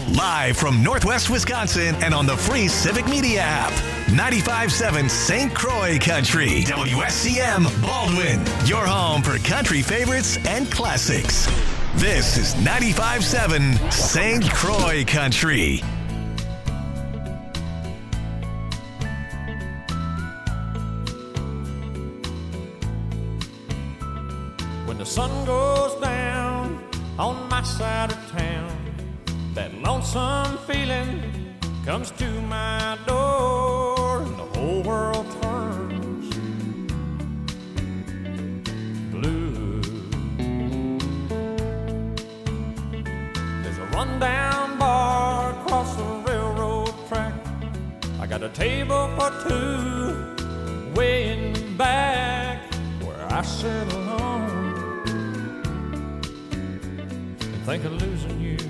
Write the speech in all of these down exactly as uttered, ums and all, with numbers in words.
Live from Northwest Wisconsin and on the free Civic Media app. ninety-five point seven Saint Croix Country. W S C M Baldwin. Your home for country favorites and classics. This is ninety-five point seven Saint Croix Country. When the sun goes down on my side of town, that lonesome feeling comes to my door, and the whole world turns blue. There's a rundown bar across the railroad track. I got a table for two way in the back where I sit alone and think of losing you.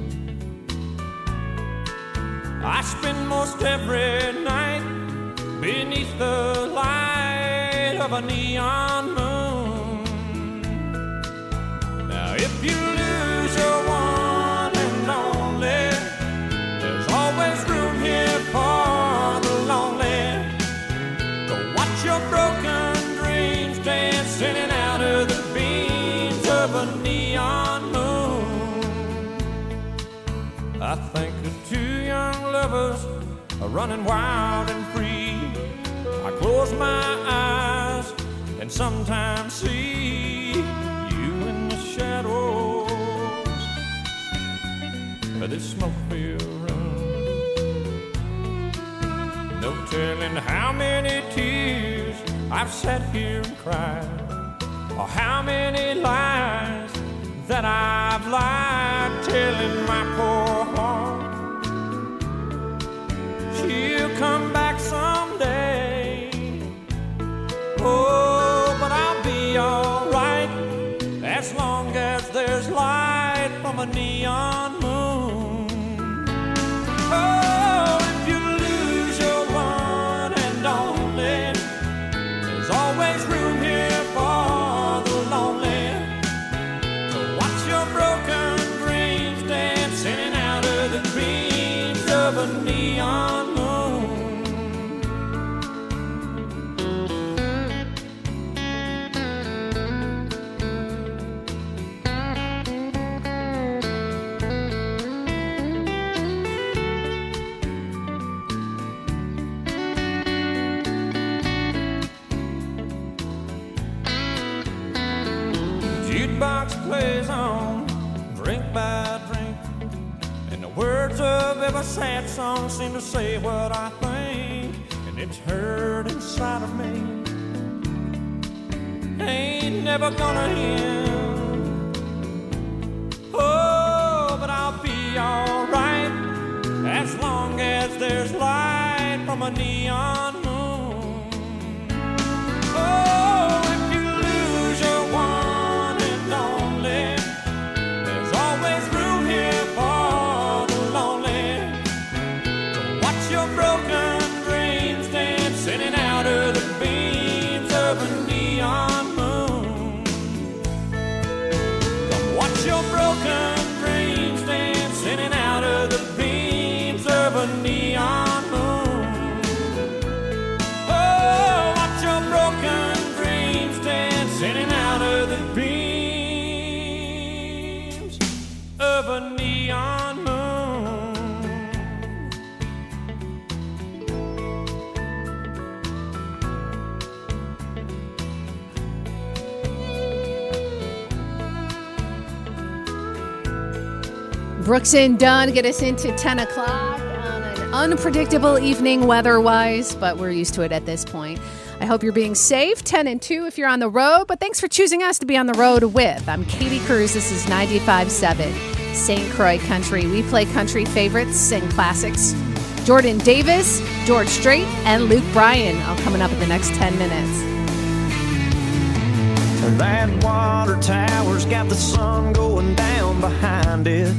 I spend most every night beneath the light of a neon moon. Now if you lose your one and only, there's always room here for the lonely. Go watch your broken dreams dance in and out of the beams of a neon moon. I think of two young lovers are running wild and free. I close my eyes and sometimes see you in the shadows of this smoke-filled room. No telling how many tears I've sat here and cried, or how many lies that I've lied, telling my poor heart she'll come back someday. Oh, but I'll be alright as long as there's light from a neon moon. Oh, if you lose your one and only, there's always room here for the lonely. To watch your broken dreams dance in and out of the beams of a neon moon. Jukebox plays on, drink by drink, and the words of every sad song seem to say what I think, and it's hurt inside of me. Ain't never gonna end. Oh, but I'll be alright as long as there's light from a neon moon. Oh, if you lose your one and only, there's always room here for the lonely. To watch your broken dreams dance in and out of the beams of a neon moon. Come watch your broken dreams dance in and out of the beams of a neon moon. Oh, watch your broken dreams dance in and out of the beams of a neon moon. Brooks and Dunn get us into ten o'clock on an unpredictable evening weather-wise, but we're used to it at this point. I hope you're being safe, ten and two if you're on the road, but thanks for choosing us to be on the road with. I'm Katie Cruz. This is ninety-five point seven Saint Croix Country. We play country favorites and classics. Jordan Davis, George Strait, and Luke Bryan all coming up in the next ten minutes. That water tower's got the sun going down behind it.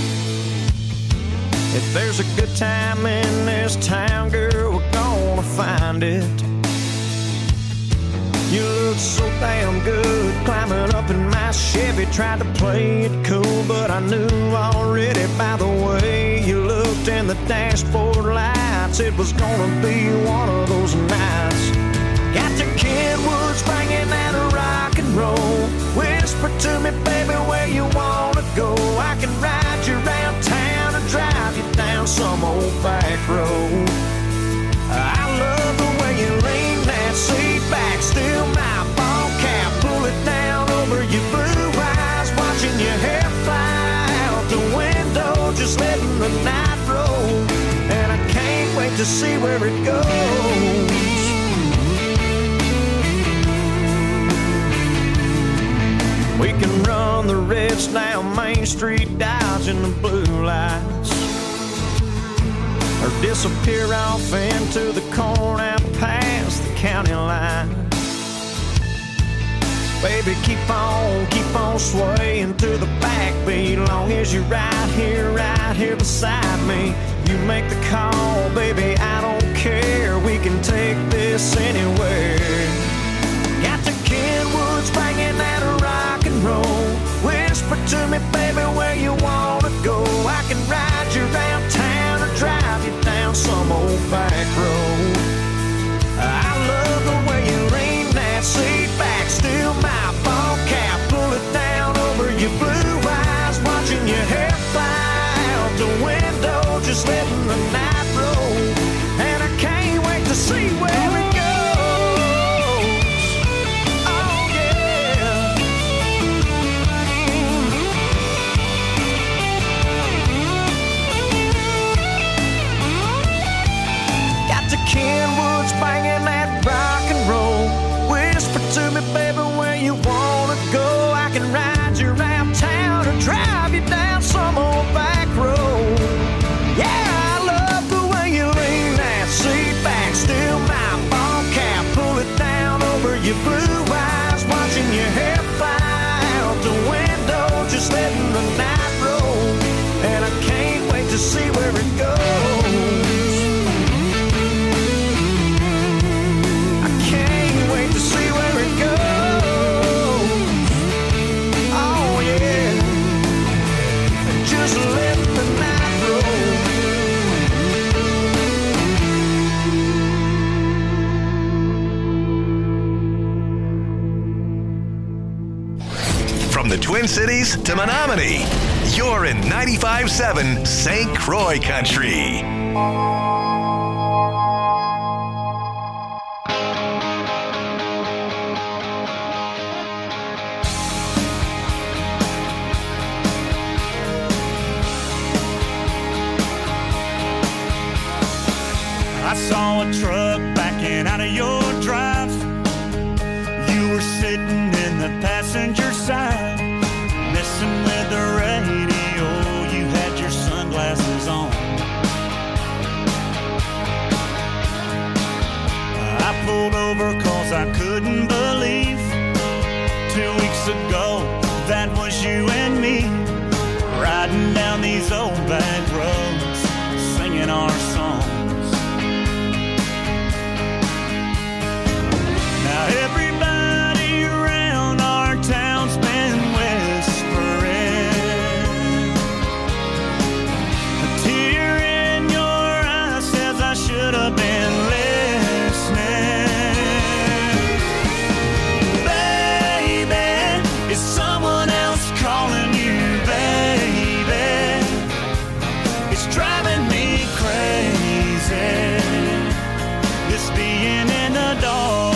If there's a good time in this town, girl, we're gonna find it. You look so damn good climbing up in my Chevy. Tried to play it cool, but I knew already by the way dashboard lights. It was gonna be one of those nights. Got to Kenwood's banging that rock and roll. Whisper to me, baby, where you wanna go. I can ride you around town and drive you down some old back road. I love the way you lean that seat back, still my ball cap, pull it down over your blue eyes, watching your hair fly out the window, just letting the night roll. And I can't wait to see where it goes. We can run the reds down Main Street, dodging the blue lights, or disappear off into the corn out past the county line. Baby, keep on, keep on swaying to the backbeat, long as you're right here, right here beside me. You make the call, baby, I don't care. We can take this anywhere. Got the Kenwoods banging that rock and roll. Whisper to me, baby, where you wanna go. I can ride you around town or drive you down some old back road. I love the way you lean that seat back, still my ball cap, pull it down over your blue eyes, watching your hair fly out the window, just letting the night roll. And I can't wait to see where it goes. Kenwood's banging that rock and roll. Whisper to me, baby, where you wanna go. I can ride you around town or drive you down some old back road. Yeah, I love the way you lean that seat back, still my ball cap, pull it down over your blue eyes, watching your hair fly out the window, just letting the night roll. And I can't wait to see where it goes. See where it goes. Oh yeah, just let the night roll. From the Twin Cities to Menominee, you're in ninety-five point seven Saint Croix Country. I saw a truck backing out of your drive. You were sitting in the passenger side, messing with the radio. You had your sunglasses on. I pulled over cause I couldn't believe two weeks ago that was you and me, riding down these old back roads, singing our songs. Now everybody around our town's been whispering. A tear in your eye says I should have been listening. Baby, is someone else calling you, baby? It's driving me crazy, this being in the dark.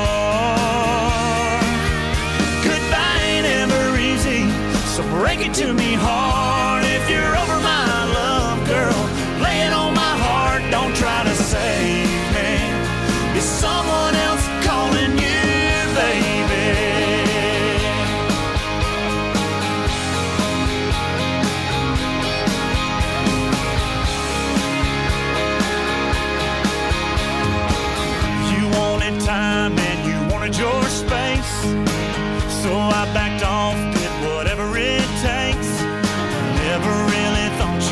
So break it to me hard if you're over my love, girl. Lay it on my heart, don't try to save me. Is someone else calling you, baby? You wanted time and you wanted your space, so I backed off, did whatever it takes. Never really thought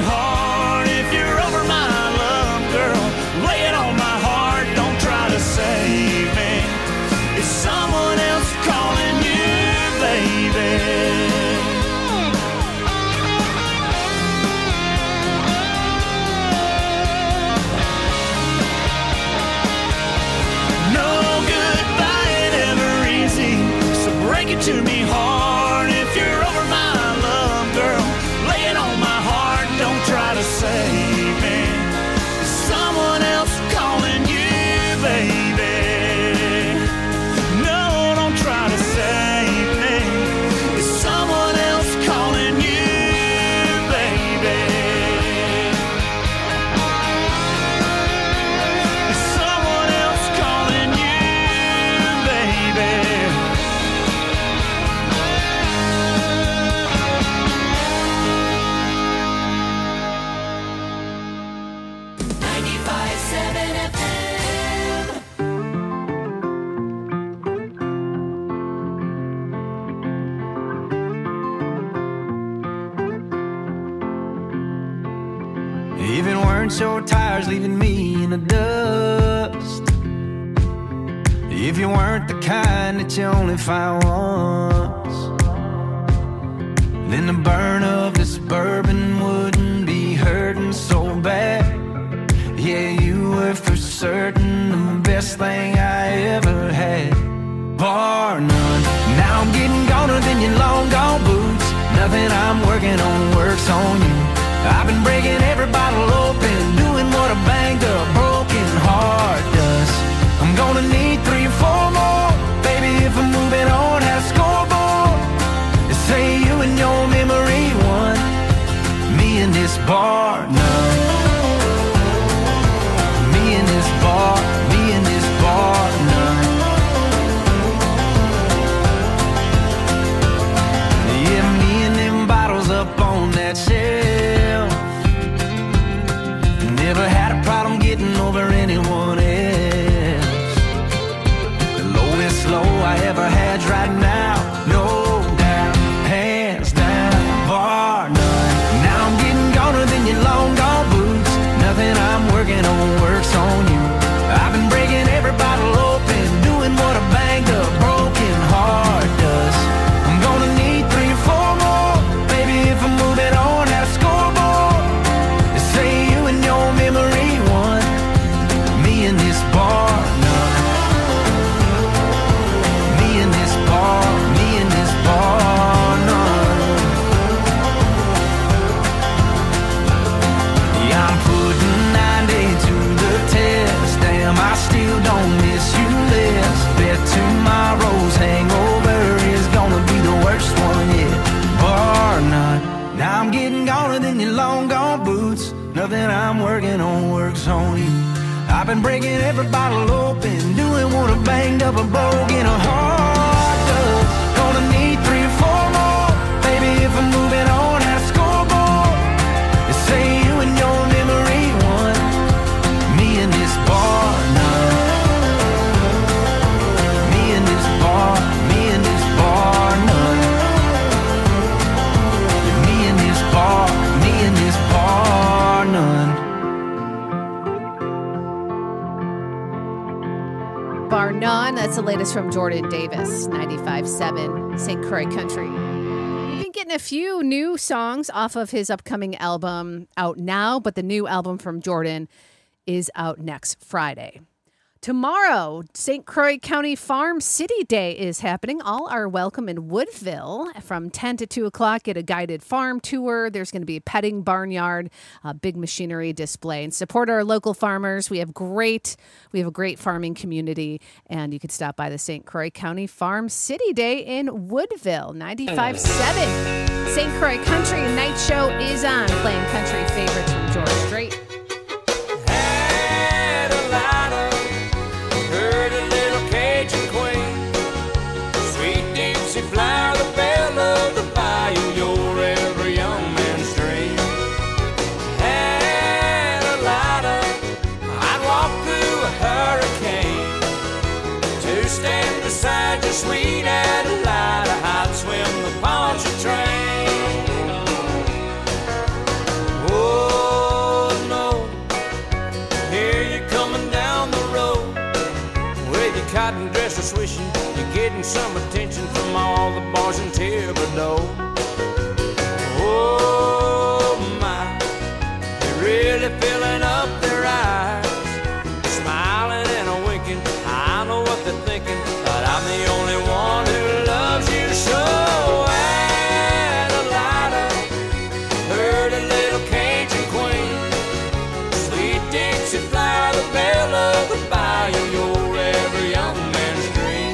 hard. If you're over my love, girl, lay it on my heart. Don't try to save me. Is someone else calling you, baby? Break it to me hard. If you're over my love, girl, lay it on my heart. Don't try to save me. Is someone else calling you, baby? No, don't try to save me. Is someone else calling you, baby? Is someone else calling you, baby? Even weren't your tires leaving me in the dust. If you weren't the kind that you only find once, then the burn of this bourbon wouldn't be hurting so bad. Yeah, you were for certain the best thing I ever had, bar none. Now I'm getting goner than your long gone boots. Nothing I'm working on works on you. I've been breaking every bottle open, doing what a banged up broken heart does. I'm gonna need three or four more, baby, if I'm moving on, have a scoreboard. They say you and your memory won, me and this bar none. Me and this bar, me and this bar none. Yeah, me and them bottles up on that shelf. Never had a problem getting over anyone else. The lowest low I ever had's right now, no doubt, hands down, bar none. Now I'm getting goner than your long gone boots. Nothing I'm working on works on you. I've been breaking every bottle open, doing what a banged up broken heart does. I'm gonna need three or four more, baby, if I'm moving on, have a scoreboard. They say you and your memory won, me and this bar none. Me and this bar, me and this bar none. Yeah, I'm putting ninety to the test. Damn, I still don't miss you less. Bet tomorrow's hangover is gonna be the worst one yet, bar none. Now I'm getting goner than your long gone boots. Nothing I'm working on works on you. I've been breaking every bottle open, doing what a banged up a broken heart does. Gonna need three or four more, baby, if I'm moving on, have a scoreboard. They say you and your memory won, me and this bar none. Me and this bar, me and this bar none. Yeah, me and this bar, me and this bar none. Bar none. That's the latest from Jordan Davis, ninety-five point seven Saint Croix Country. We've been getting a few new songs off of his upcoming album out now, but the new album from Jordan is out next Friday. Tomorrow, Saint Croix County Farm City Day is happening. All are welcome in Woodville from ten to two o'clock. Get a guided farm tour. There's going to be a petting barnyard, a big machinery display, and support our local farmers. We have great, we have a great farming community, and you could stop by the Saint Croix County Farm City Day in Woodville, ninety-five point seven Saint Croix Country Night Show is on, playing country favorites from George Strait. Flower, the belle of the bayou, your every young man's dream. Had a lighter, I'd walk through a hurricane to stand beside your sweet Adelida. I'd swim the Pontchartrain. Oh, restless wishing you're getting some attention from all the boys in Thibodeau. Oh my, they're really filling up their eyes, smiling and a winking. I know what they're thinking, but I'm the only one who loves you so. Adelina, heard a little Cajun queen, sweet Dixie flower, the belle of the bayou, you're every young man's dream.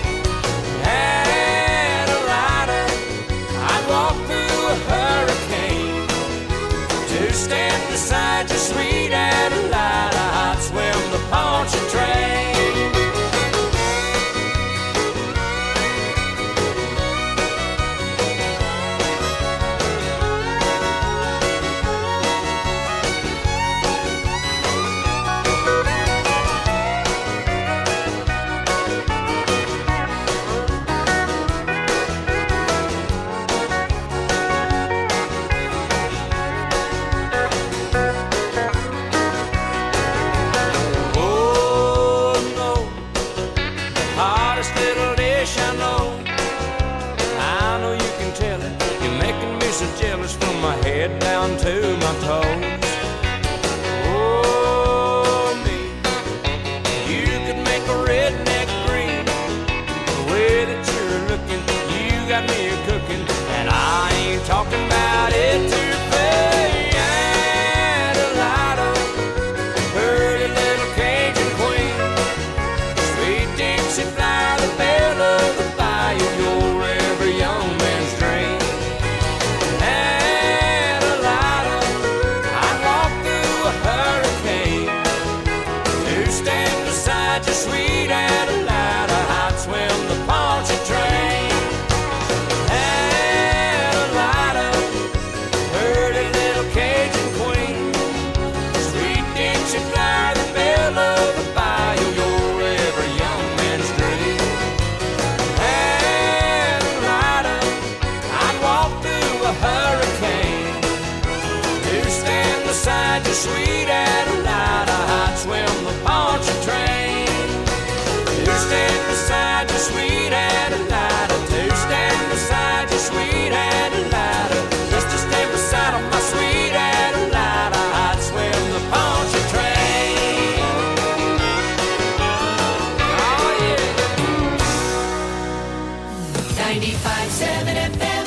Adelina, I'd walk through a hurricane to stand beside you, sweet Adelina. I'd swim the Pontchartrain. From my head down to my toes. Oh, me, you could make a redneck green. The way that you're looking, you got me cooking, and I ain't talking about it to pay. Adelina, pretty little Cajun queen, sweet Dixie flower, the belle of the bayou, you're every young man's dream. Sweet Adelina, I'd swim the Pontchartrain. Adelina, pretty little Cajun queen, sweet Dixie flower, the belle of the bayou, you're every young man's dream. Adelina, I'd walk through a hurricane to stand beside you, sweet Adelina. I'd swim the Pontchartrain. Stand beside you, sweet Adelina. To stand beside you, sweet Adelina. Just to stand beside of my sweet Adelina. I'd swim the Pontchartrain. Oh yeah. ninety-five seven F M.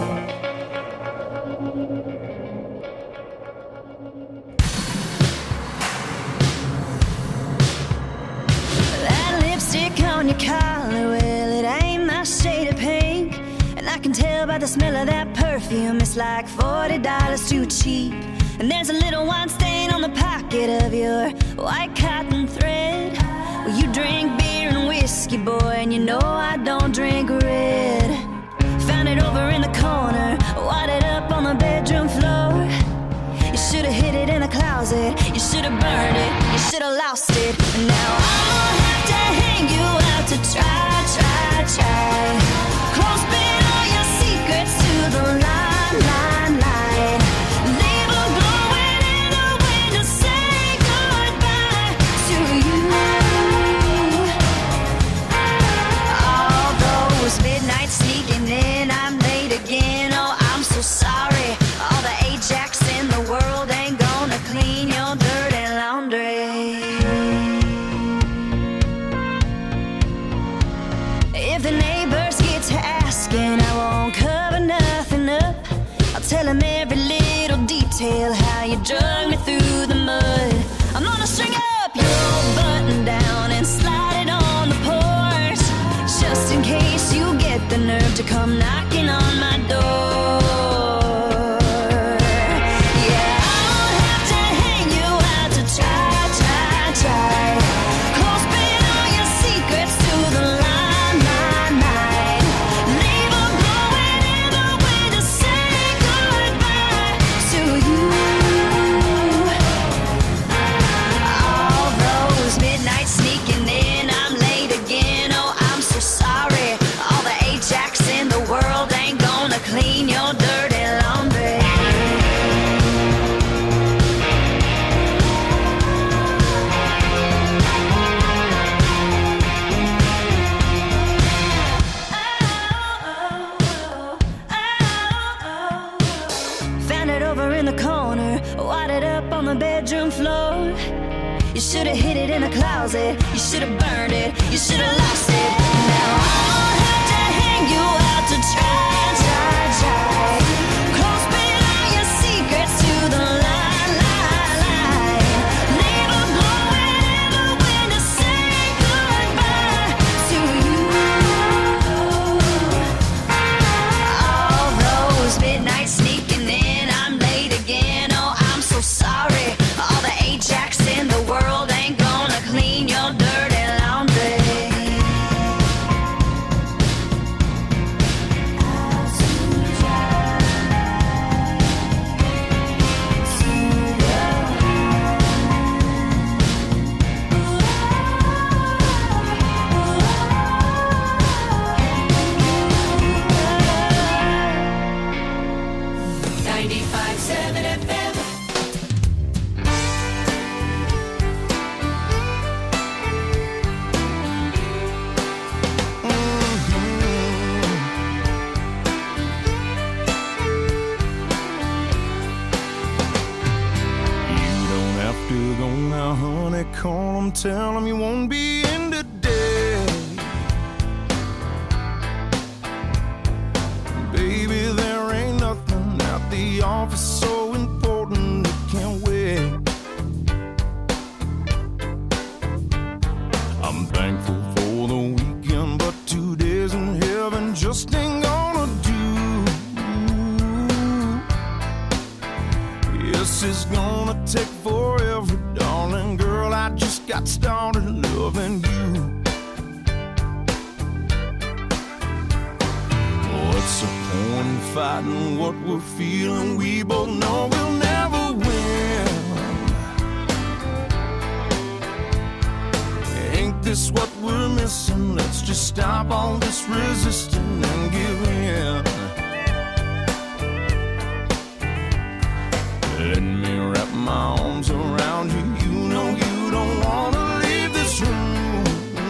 On your collar, well, it ain't my shade of pink, and I can tell by the smell of that perfume it's like forty dollars too cheap. And there's a little wine stain on the pocket of your white cotton thread. Well, you drink beer and whiskey, boy, and you know I don't drink red. Found it over in the corner, wadded up on the bedroom floor. You should've hid it in the closet, you should've burned it, you should've lost it. And now I'll have to hang you out to try, try, try. Clothespin all your secrets to the line, line, line. Leave them blowing in the wind to say goodbye to you. All those midnights sneaking in, I'm late again, oh I'm so sorry. All the Ajax in the world ain't gonna clean your dirty laundry. up on the bedroom floor. You should have hid it in a closet. You should have burned it. You should have lost it. Now I'll have to hang you out to try, try, try. Close below your secrets to the line, line, line. Leave a blowing in the wind to say goodbye to you. All those midnights sneaking in, I'm late again. Oh, I'm so sorry. All the Ajax in the world ain't gonna clean your dirty laundry. ninety-five seven F M. To go now, honey, call them, tell them you won't be in today. Baby, there ain't nothing at the office so important it can't wait. I'm thankful for the weekend, but two days in heaven just ain't gonna do. Yes, it's gonna take forever, darling girl. I just got started loving you. What's the point in fighting what we're feeling? We both know we'll never win. Ain't this what we're missing? Let's just stop all this resisting and give in. Let me wrap my arms around you. You know you don't wanna leave this room.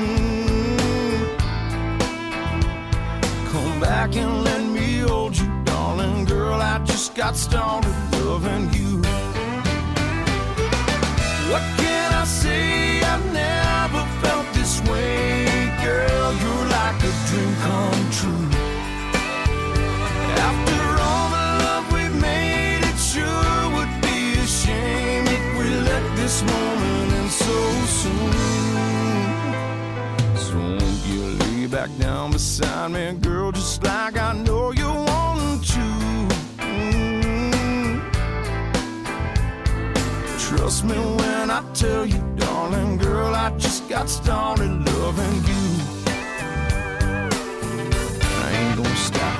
Come back and let me hold you, darling girl. I just got started loving you. What can I say? I've never felt this way. Girl, you're like a dream come true. After all the love we've made, it sure would be a shame if we let this moment end so soon. So won't you lay back down beside me, girl, just like I know you want to. Mm. Trust me when I tell you, darling girl, I just got started loving you. I ain't gonna stop.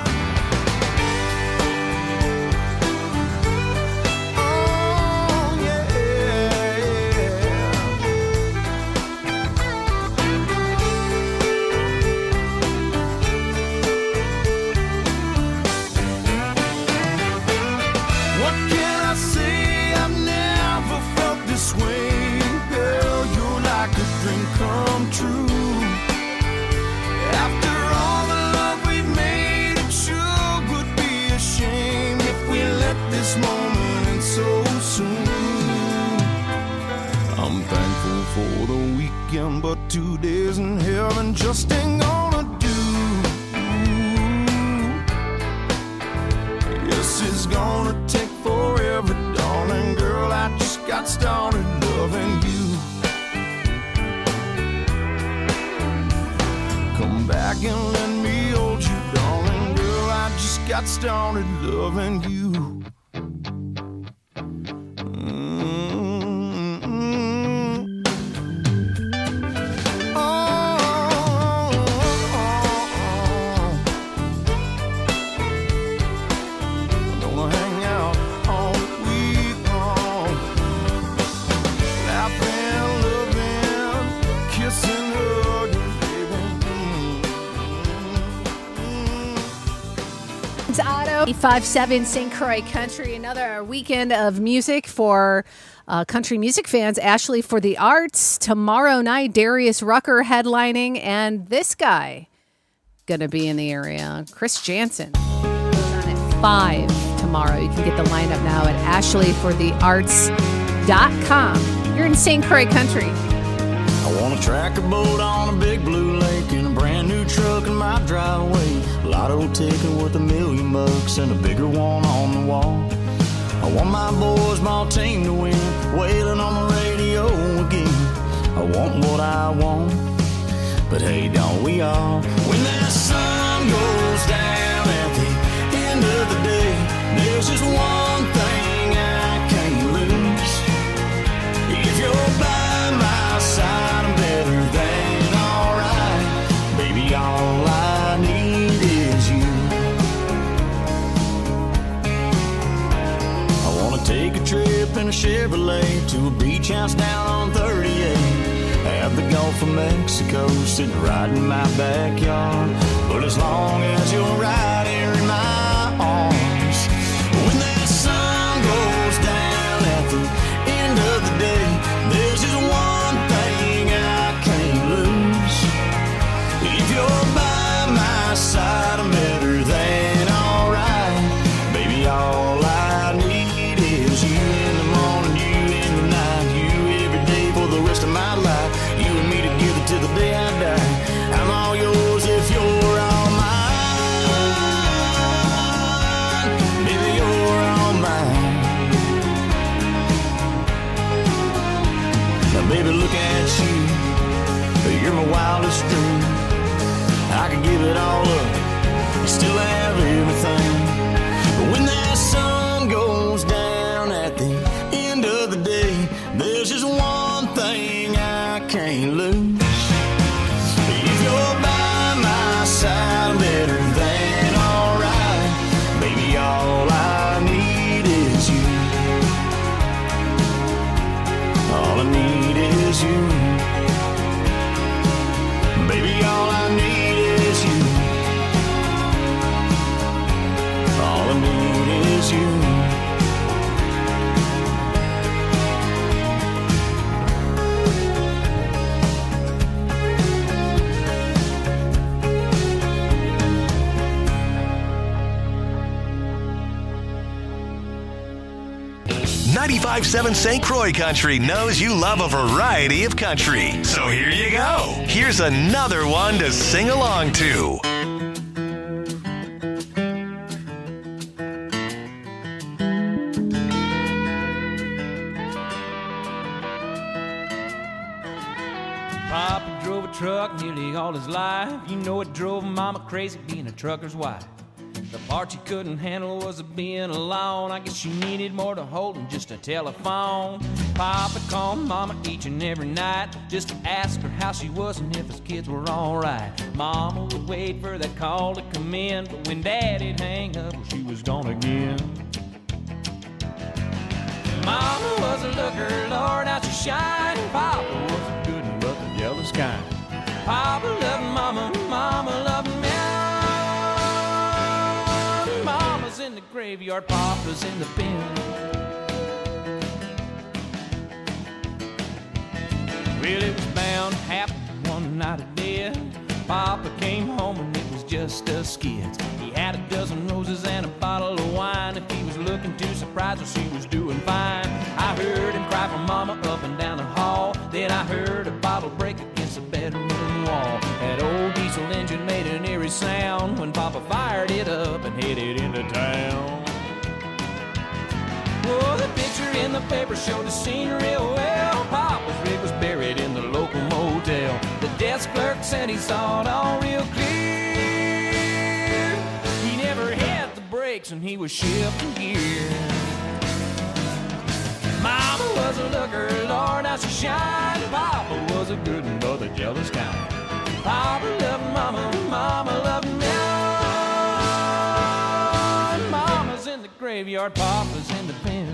Come true. After all the love we've made, it sure would be a shame if we let this moment end so soon. I'm thankful for the weekend, but two days in heaven just ain't gonna do. Yes, it's gonna take forever, darling girl. I just got started loving you. Come back and let me hold you, darling girl. I just got started loving you. five seven Saint Croix Country, another weekend of music for uh, country music fans. Ashley for the Arts. Tomorrow night, Darius Rucker headlining, and this guy going to be in the area, Chris Jansen. On at five tomorrow. You can get the lineup now at ashley for the arts dot com. You're in Saint Croix country. I want a tractor boat on a big blue lake and a brand new truck in my driveway. A lotto ticket worth a million bucks and a bigger one on the wall. I want my boys, my team to win, wailing on the radio again. I want what I want, but hey, don't we all? When that sun goes down at the end of the day, there's just one thing I can't lose. If you're by my side, I'm better than alright. Baby, all I need is you. I wanna take a trip in a Chevrolet to a beach house down on thirty-eight. Have the Gulf of Mexico sitting right in my backyard. But as long as you're right here in my arms, when that sun goes down at the end of the day, there's just one thing I can't lose. If you're by my side, I'm better than alright. Baby, all I need is you in the morning, you in the night, you every day for the rest of my life. You and me together till the day I die. I'm all yours if you're all mine. Baby, you're all mine. Now, baby, look at you. You're my wildest dream. I could give it all up, you still have everything. But when that sun goes down at the end of the day, there's just one thing I can't lose. If you're by my side, I'm better than alright. Baby, all I need is you. All I need is you. Baby, all I need is you. All I need is you. ninety-five point seven Saint Croix Country knows you love a variety of country. So here you go. Here's another one to sing along to. Papa drove a truck nearly all his life. You know it drove Mama crazy being a trucker's wife. The part she couldn't handle was being alone. I guess she needed more to hold than just a telephone. Papa called Mama each and every night just to ask her how she was and if his kids were alright. Mama would wait for that call to come in, but when Daddy'd hang up, well, she was gone again. Mama was a looker, Lord, how she shined. Papa was a good one, but the jealous kind. Papa loved Mama, Mama loved me. Mama's in the graveyard, Papa's in the pen. Well, it was bound to happen one night of death. Papa came home and it was just us kids. He had a dozen roses and a bottle of wine. If he was looking too surprised, well, she was doing fine. I heard him cry for Mama up and down the hall. Then I heard a bottle break against the bedroom wall. That old diesel engine made an eerie sound when Papa fired it up and headed into town. Oh, the picture in the paper showed the scene real well. Papa's rig was buried in the local motel. The desk clerk said he saw it all real clear. He never had the brakes and he was shifting gear. Mama was a looker, Lord, how she shined. Papa was a good one, but the jealous kind. Papa loved Mama, Mama loved me. Mama's in the graveyard, Papa's in the pen.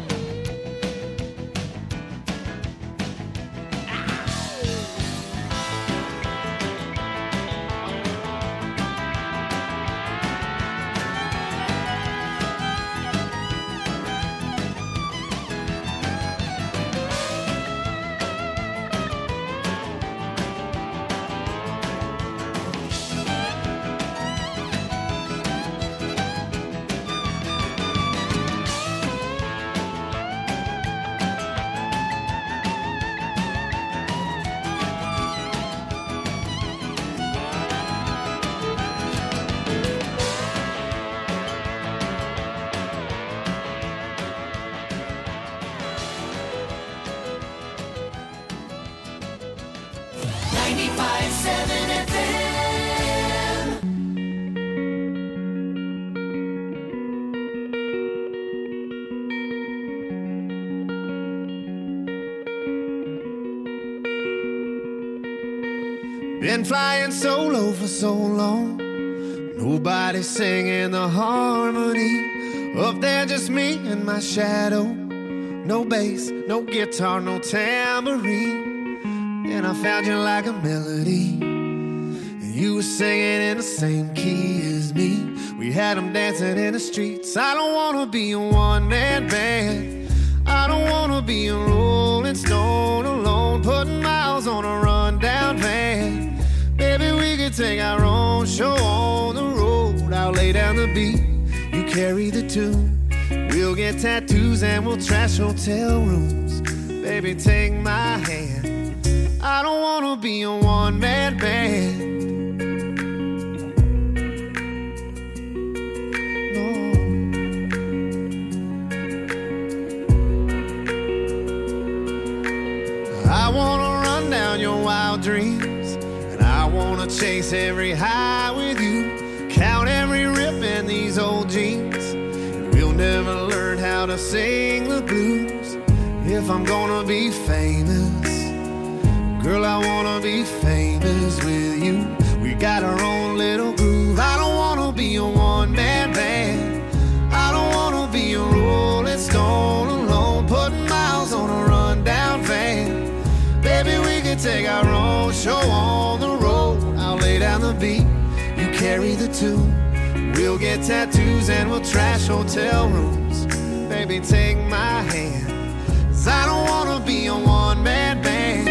ninety-five seven F M. Been flying solo for so long, nobody singing the harmony. Up there just me and my shadow. No bass, no guitar, no tambourine. And I found you like a melody, and you were singing in the same key as me. We had them dancing in the streets. I don't wanna be a one-man band. I don't wanna be a Rolling Stone alone, putting miles on a rundown van. Maybe we could take our own show on the road. I'll lay down the beat, you carry the tune. We'll get tattoos and we'll trash hotel rooms. Baby, take my hand. I don't wanna be a one-man band. No. I wanna run down your wild dreams, and I wanna chase every high with you. Count every rip in these old jeans. We'll never learn how to sing the blues. If I'm gonna be famous, girl, I wanna be famous with you. We got our own little groove. I don't wanna be a one-man band. I don't wanna be a Rolling Stone alone, putting miles on a rundown van. Baby, we can take our own show on the road. I'll lay down the beat, you carry the tune. We'll get tattoos and we'll trash hotel rooms. Baby, take my hand, 'cause I don't wanna be a one-man band.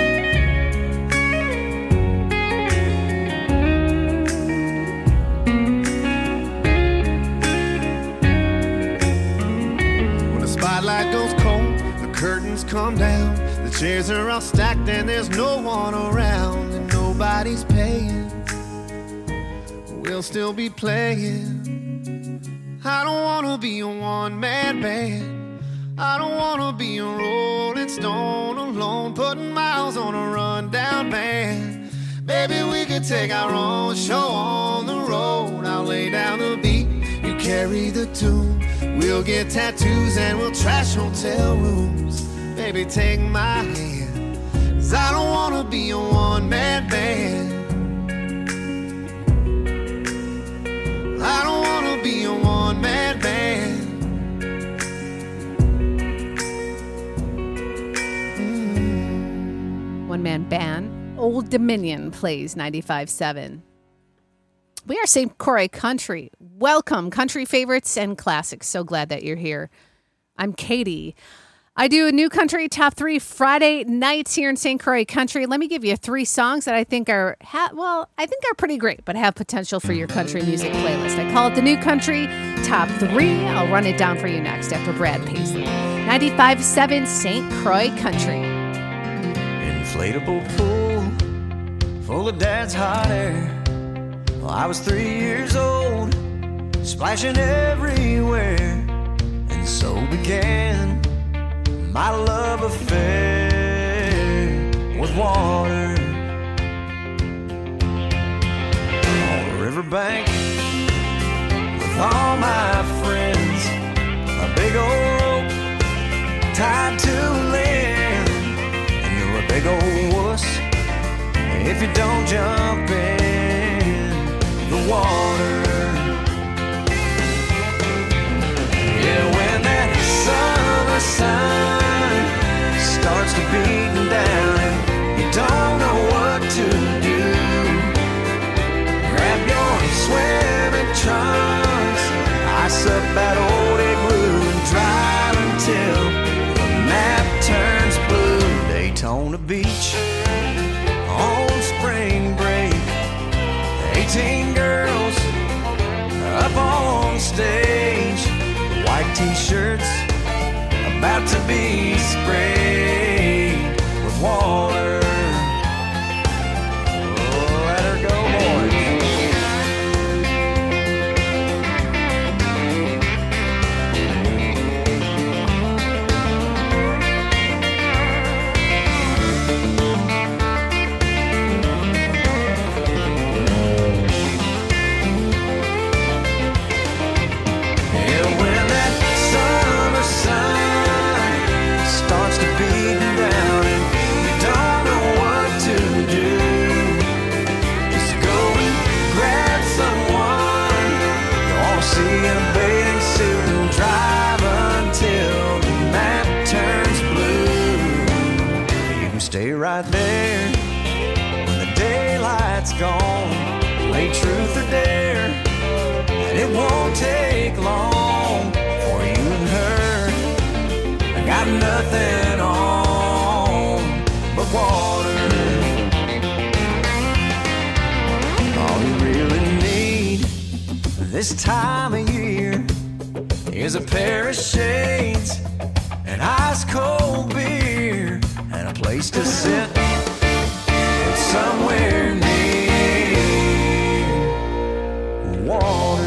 When the spotlight goes cold, the curtains come down, the chairs are all stacked and there's no one around, and nobody's paying. We'll still be playing. I don't wanna be a one-man band. I don't wanna be a Rolling Stone alone, putting miles on a rundown van. Baby, we could take our own show on the road. I'll lay down the beat, you carry the tune. We'll get tattoos and we'll trash hotel rooms. Baby, take my hand, 'cause I don't wanna be a one-man band. I don't wanna be a one-man band. Mm. One-man band. Old Dominion plays ninety-five seven. We are Saint Croix Country. Welcome, country favorites and classics. So glad that you're here. I'm Katie. I do a new country top three Friday nights here in Saint Croix Country. Let me give you three songs that I think are, ha- well, I think are pretty great, but have potential for your country music playlist. I call it the new country top three. I'll run it down for you next after Brad Paisley. ninety-five seven Saint Croix Country. Inflatable pool full of dad's hot air. Well, I was three years old, splashing everywhere, and so began my love affair with water. On the riverbank with all my friends, a big old rope tied to land, and you're a big old wuss if you don't jump in the water. Yeah, when that summer sun starts to beating down and you don't know what to do, grab your swimming trunks, ice up that old igloo, and drive until the map turns blue. Daytona Beach on spring break, eighteen girls up on stage, white t-shirts about to be sprayed with water. Oh, let her go, Stay right there when the daylight's gone. Play truth or dare, and it won't take long for you and her. I got nothing on but water. All you really need this time of year is a pair of shades, an ice cold beer, and a place to sit somewhere near water.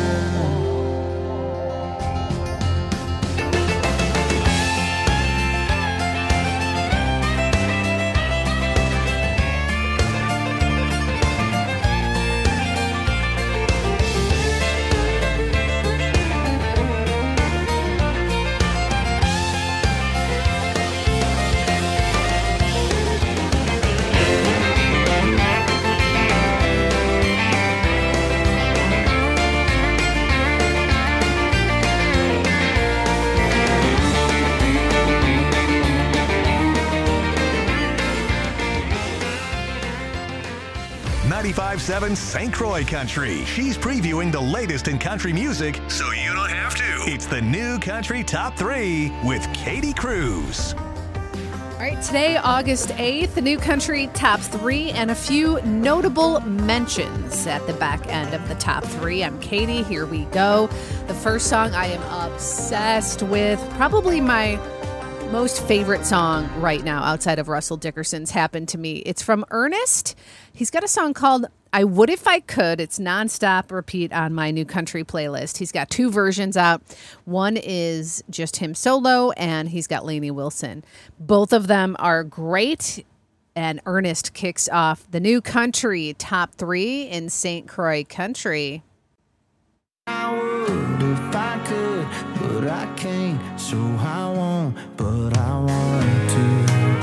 ninety-five point seven Saint Croix Country. She's previewing the latest in country music, so you don't have to. It's the New Country Top three with Katie Cruz. All right, today, August eighth, the New Country Top three and a few notable mentions at the back end of the Top three. I'm Katie. Here we go. The first song I am obsessed with, probably my most favorite song right now outside of Russell Dickerson's Happened to Me. It's from Ernest. He's got a song called I Would If I Could. It's nonstop repeat on my New Country playlist. He's got two versions out. One is just him solo, and he's got Lainey Wilson. Both of them are great, and Ernest kicks off the New Country Top three in Saint Croix Country. I would if I could, but I can't, so I won't, but I want to.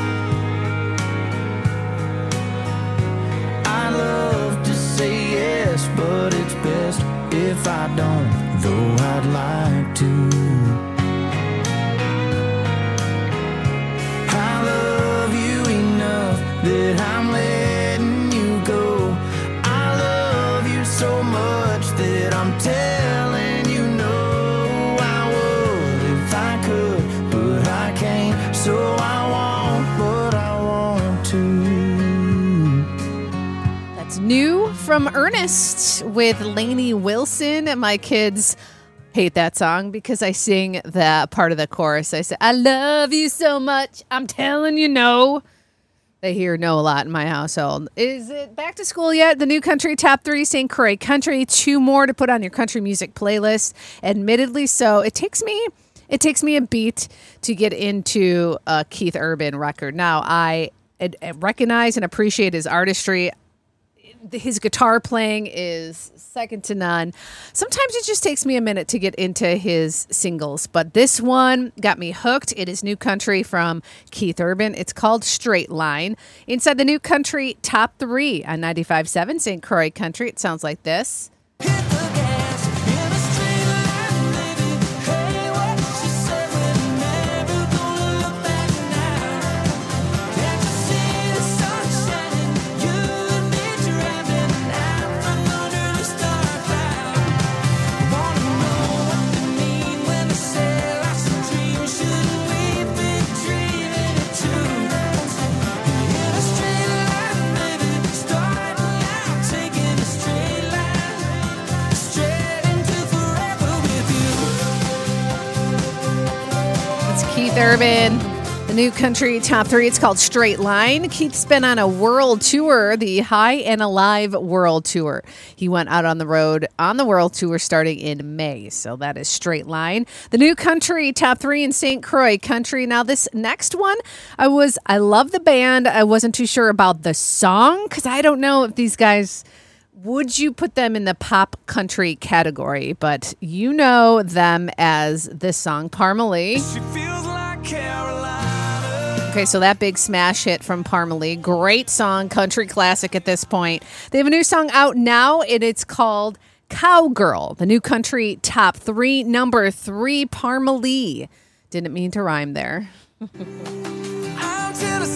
I love to say yes, but it's best if I don't, though I'd like to. I love you enough that I'm letting you go. I love you so much that I'm telling you no. I would if I could, but I can't, so I won't, but I want to. That's new from Ernest with Lainey Wilson. And my kids hate that song because I sing that part of the chorus. I say, I love you so much, I'm telling you no. They hear no a lot in my household. Is it back to school yet? The New Country Top three, Saint Croix Country. Two more to put on your country music playlist. Admittedly so. It takes me it takes me a beat to get into a Keith Urban record. Now, I, I recognize and appreciate his artistry. His guitar playing is second to none. Sometimes it just takes me a minute to get into his singles, but this one got me hooked. It is New Country from Keith Urban. It's called Straight Line. Inside the New Country Top three on ninety-five point seven Saint Croix Country, it sounds like this. Keith Urban, the New Country Top three. It's called Straight Line. Keith's been on a world tour, the High and Alive World Tour. He went out on the road on the world tour starting in May. So that is Straight Line. The New Country Top three in Saint Croix Country. Now this next one, I was, I love the band. I wasn't too sure about the song because I don't know if these guys... Would you put them in the pop country category? But you know them as this song, Parmalee. She feels like Carolina. Okay, so that big smash hit from Parmalee. Great song, country classic at this point. They have a new song out now, and it's called Cowgirl. The New Country Top three, number three, Parmalee. Didn't mean to rhyme there. I'm Tennessee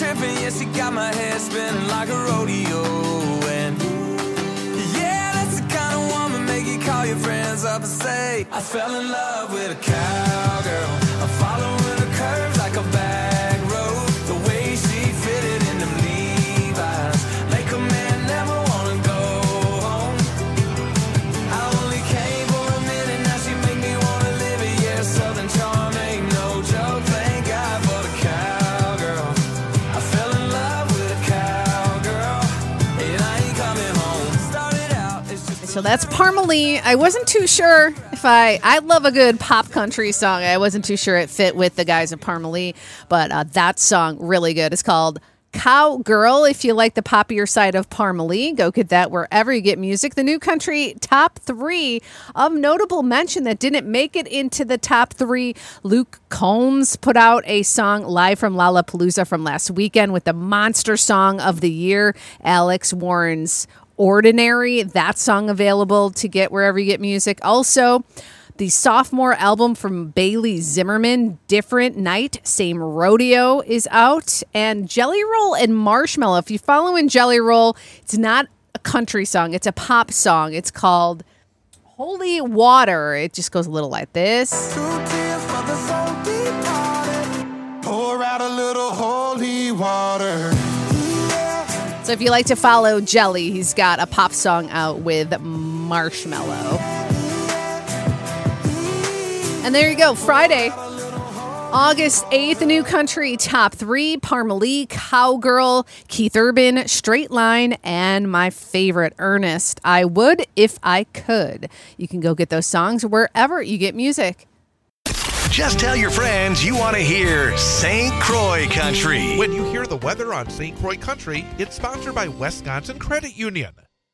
tripping, yeah, she got my head spinning like a rodeo. And yeah, that's the kind of woman make you call your friends up and say, I fell in love with a cowgirl. I'm following her curves like a back road. The way she fitted in them Levi's make a man never wanna go home. I only came for a minute, now she make me wanna live it. Yeah, Southern charm ain't no joke. Thank God for the cowgirl. I fell in love with a cowgirl, and I ain't coming home. Started out, it's just So that's Parmalee. I wasn't too sure if I... I love a good pop country song. I wasn't too sure it fit with the guys at Parmalee, but uh, that song, really good. It's called Cowgirl. If you like the poppier side of Parmalee, go get that wherever you get music. The New Country top three of notable mention that didn't make it into the top three. Luke Combs put out a song live from Lollapalooza from last weekend with the monster song of the year, Alex Warren's Ordinary. That song available to get wherever you get music. Also, the sophomore album from Bailey Zimmerman, Different Night, Same Rodeo, is out. And Jelly Roll and Marshmello. If you follow in Jelly Roll, it's not a country song. It's a pop song. It's called Holy Water. It just goes a little like this. Two tears for the soul departed. Pour out a little holy water. Yeah. So if you like to follow Jelly, he's got a pop song out with Marshmello. And there you go, Friday, August eighth, the New Country top three, Parmalee, Cowgirl, Keith Urban, Straight Line, and my favorite, Ernest, I Would If I Could. You can go get those songs wherever you get music. Just tell your friends you want to hear Saint Croix Country. When you hear the weather on Saint Croix Country, it's sponsored by Wisconsin Credit Union.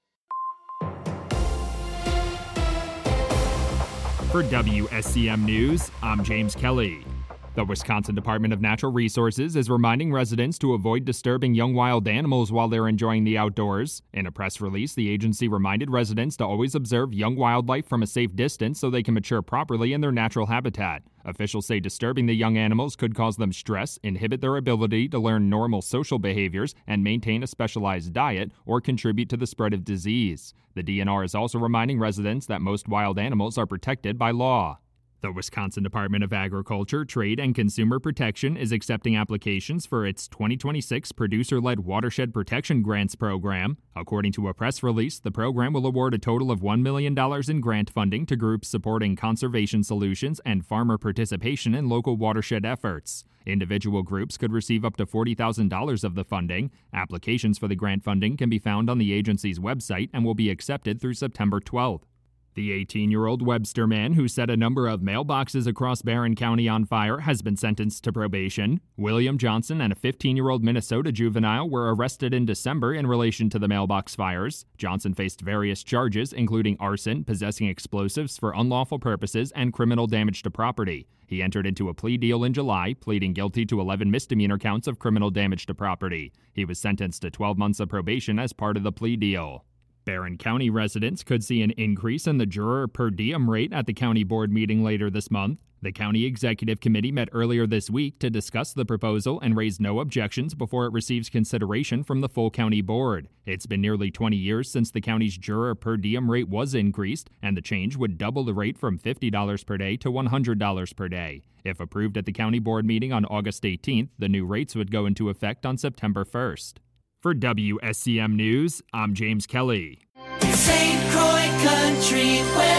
For W S C M News, I'm James Kelly. The Wisconsin Department of Natural Resources is reminding residents to avoid disturbing young wild animals while they're enjoying the outdoors. In a press release, the agency reminded residents to always observe young wildlife from a safe distance so they can mature properly in their natural habitat. Officials say disturbing the young animals could cause them stress, inhibit their ability to learn normal social behaviors, and maintain a specialized diet, or contribute to the spread of disease. The D N R is also reminding residents that most wild animals are protected by law. The Wisconsin Department of Agriculture, Trade, and Consumer Protection is accepting applications for its twenty twenty-six Producer-Led Watershed Protection Grants program. According to a press release, the program will award a total of one million dollars in grant funding to groups supporting conservation solutions and farmer participation in local watershed efforts. Individual groups could receive up to forty thousand dollars of the funding. Applications for the grant funding can be found on the agency's website and will be accepted through September twelfth. The eighteen-year-old Webster man who set a number of mailboxes across Barron County on fire has been sentenced to probation. William Johnson and a fifteen-year-old Minnesota juvenile were arrested in December in relation to the mailbox fires. Johnson faced various charges, including arson, possessing explosives for unlawful purposes, and criminal damage to property. He entered into a plea deal in July, pleading guilty to eleven misdemeanor counts of criminal damage to property. He was sentenced to twelve months of probation as part of the plea deal. Barron County residents could see an increase in the juror per diem rate at the county board meeting later this month. The county executive committee met earlier this week to discuss the proposal and raised no objections before it receives consideration from the full county board. It's been nearly twenty years since the county's juror per diem rate was increased, and the change would double the rate from fifty dollars per day to one hundred dollars per day. If approved at the county board meeting on August eighteenth, the new rates would go into effect on September first. For W S C M News, I'm James Kelly. Saint Croix Country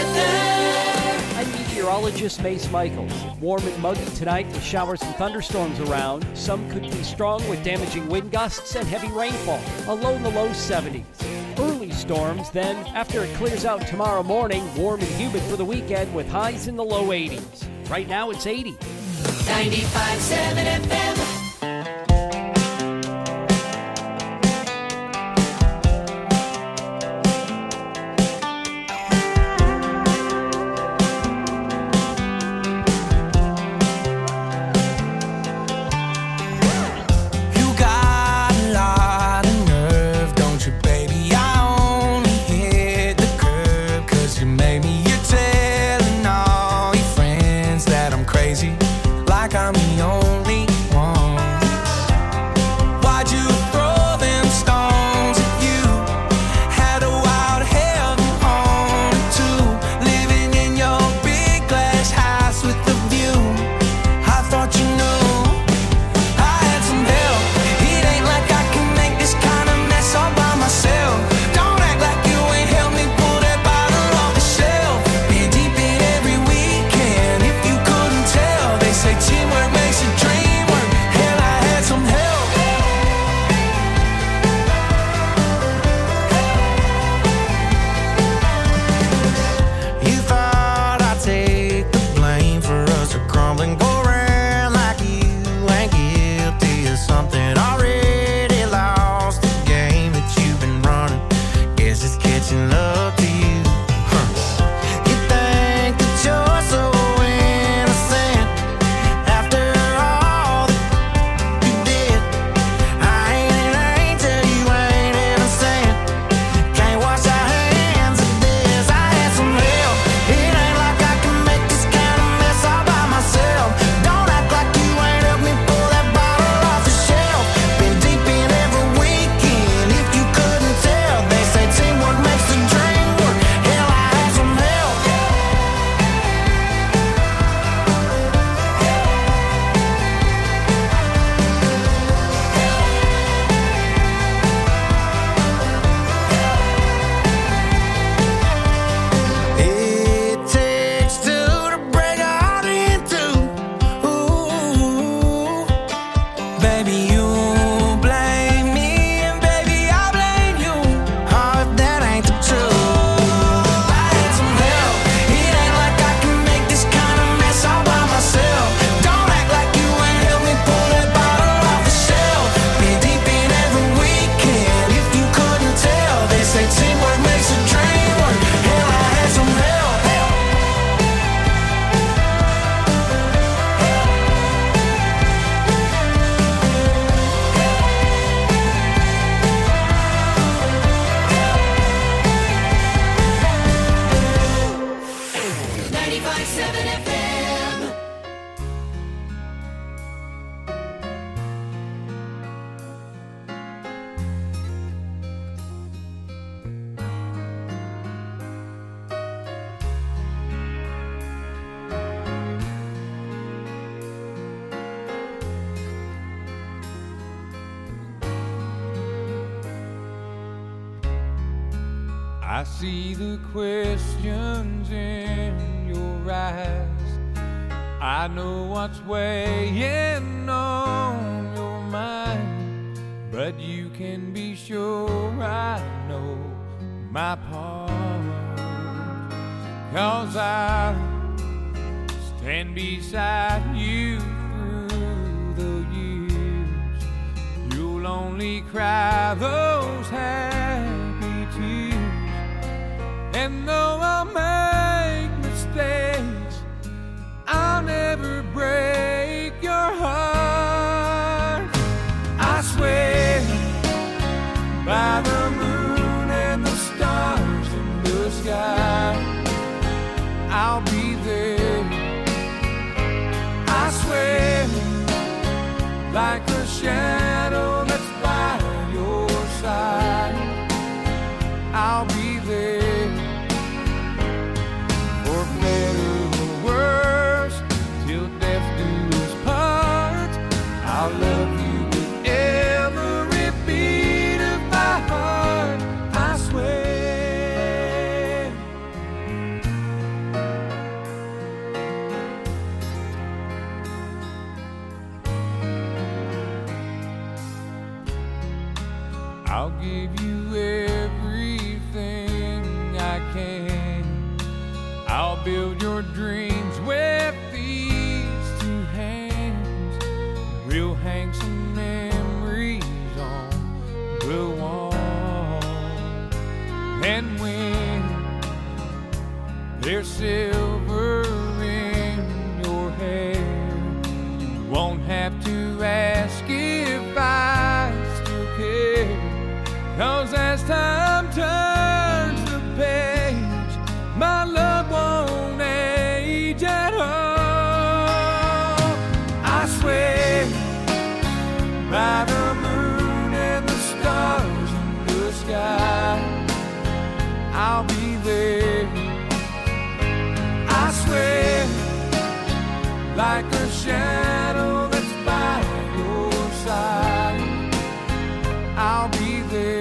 weather. I'm meteorologist Mace Michaels. Warm and muggy tonight with showers and thunderstorms around. Some could be strong with damaging wind gusts and heavy rainfall. A low in the low seventies. Early storms, then after it clears out tomorrow morning, warm and humid for the weekend with highs in the low eighties. Right now it's eighty. ninety-five point seven F M. Like I'm the only one. I see the questions in your eyes. I know what's weighing on your mind, but you can be sure I know my part. 'Cause I stand beside you through the years. You'll only cry those happy tears. And though I'll make mistakes, I'll never break your heart. I swear by the moon and the stars in the sky, I'll be there. I swear like a shadow that's by your side, I'll be there. For better or worse, till death do us part, I'll love you with every beat of my heart. I swear. I'll give you everything I can. I'll build your dreams with these two hands. We'll hang some memories on the wall. And when there's silver in your hair, you won't have to ask if I still care. 'Cause as time turns the page, my love won't age at all. I swear by the moon and the stars in the sky, I'll be there. I swear like a shadow that's by your side, I'll be there.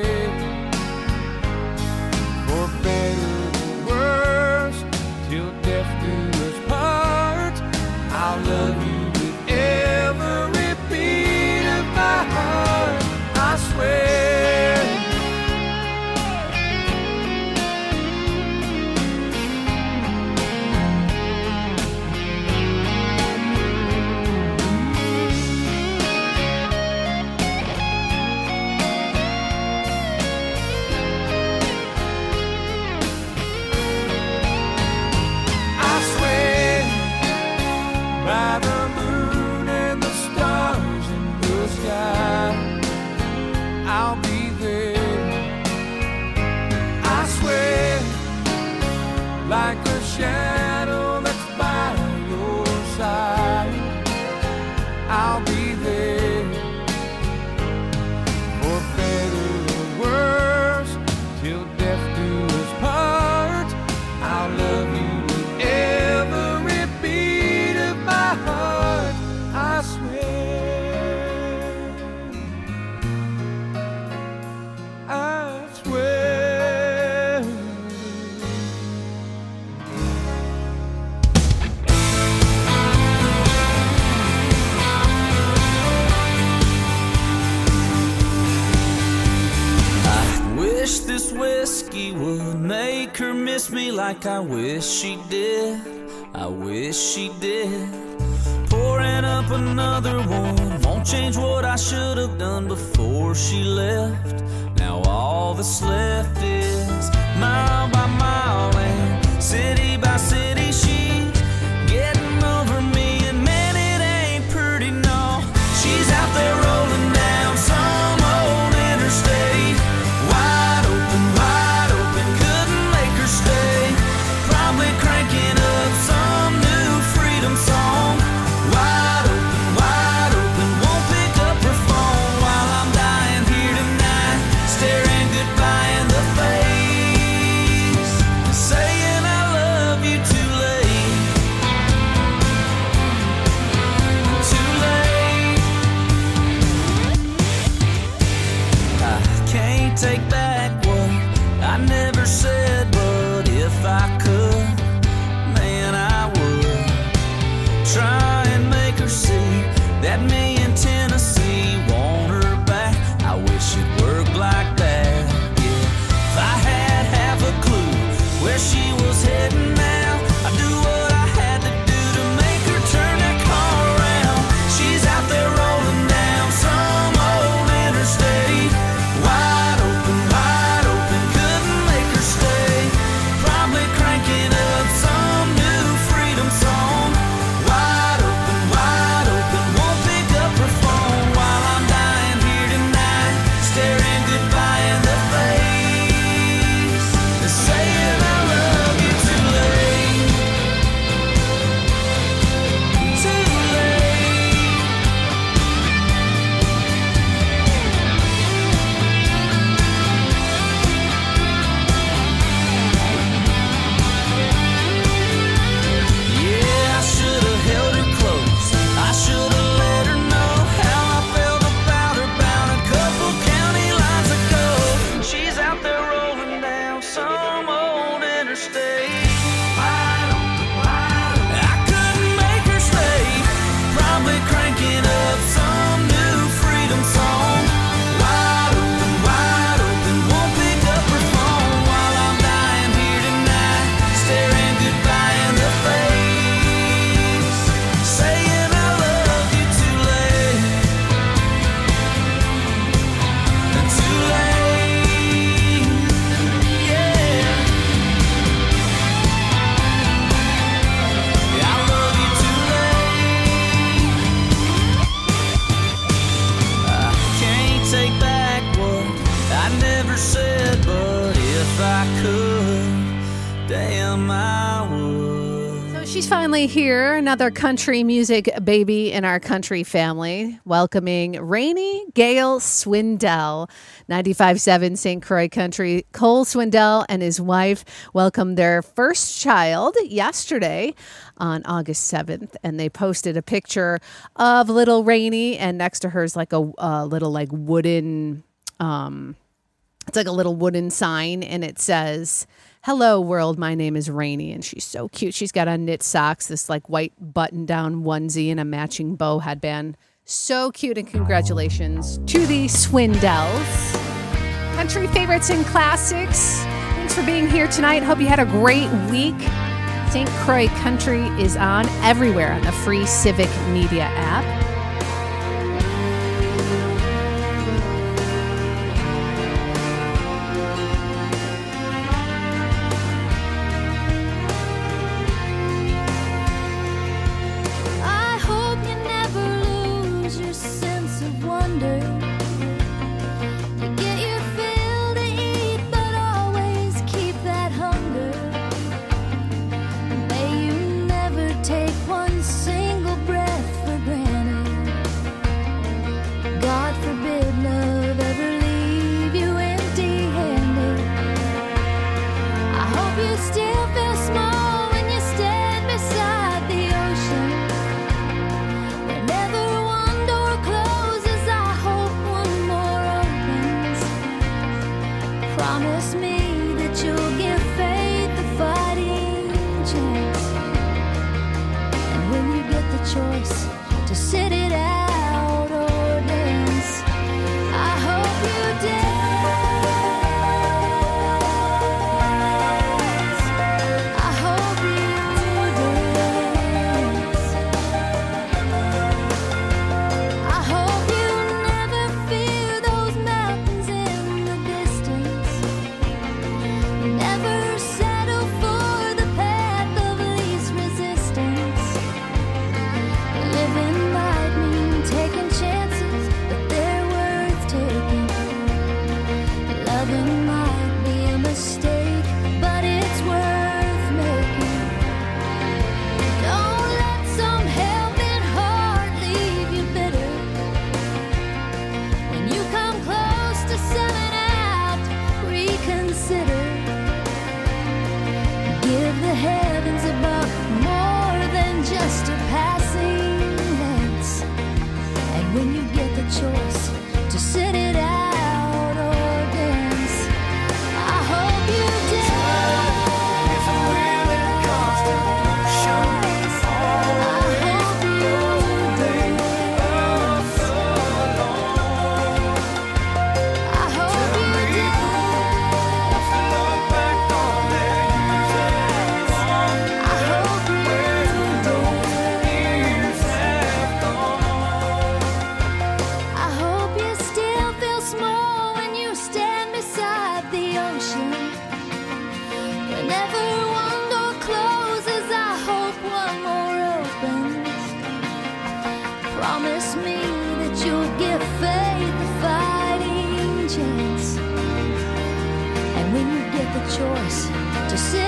For better or worse, till death do us part, I'll love you with every beat of my heart. I swear. By the moon and the stars in the sky, I'll be there. I swear like a shadow that's by your side, I'll be there. For better or worse, till death do us part, I'll love you with every beat of my heart. I swear, I swear. I wish this whiskey would make her miss me like I wish she did. I wish she did. Pouring up another one won't change what I should have done before she left. Now all that's left is mile by mile and city by city. She's getting over me, and man, it ain't pretty, no. She's out there rolling down some old interstate, wide open, wide open, couldn't make her stay. Probably cranking up some new freedom song. Wide open, wide open, won't pick up her phone while I'm dying here tonight, staring goodbye in the face, saying I love you too late, too late. I can't take back what I never said. I could, damn I would. So she's finally here, another country music baby in our country family, welcoming Rainey Gail Swindell. ninety-five point seven Saint Croix Country. Cole Swindell and his wife welcomed their first child yesterday on August seventh, and they posted a picture of little Rainey, and next to her is like a, a little like wooden, um, it's like a little wooden sign, and it says, "Hello world, my name is Rainey," and she's so cute. She's got on knit socks, this like white button-down onesie, and a matching bow headband. So cute, and congratulations to the Swindells. Country favorites and classics. Thanks for being here tonight. Hope you had a great week. Saint Croix Country is on everywhere on the free Civic Media app. I hope you never lose your sense of wonder. You get your fill to eat, but always keep that hunger. May you never take one single breath for granted. God forbid love ever leave you empty-handed. I hope you still feel small when you stand beside the ocean. Whenever one door closes, I hope one more opens. Promise me that you'll give faith a fighting chance. And when you get the choice to sit it out or dance, I hope you dance. I hope you dance. I hope you never fear those mountains in the distance. Never settle for the path of least resistance. Living might mean taking chances, but they're worth taking. Loving might be a mistake, but it's worth making. Don't let some helping heart leave you bitter. When you come close to selling out, reconsider. Give the heavens above more than just a passing glance. And when you get the choice to sit it out or dance, I hope you dance. It's a willing constant motion. I hope you dance. I hope you dance. Look back on their years have gone. I hope you Years have gone. I hope you still feel small when you stand beside the ocean. Whenever one door closes, I hope one more opens. Promise me that you'll give faith a fighting chance. And when you get the choice to sit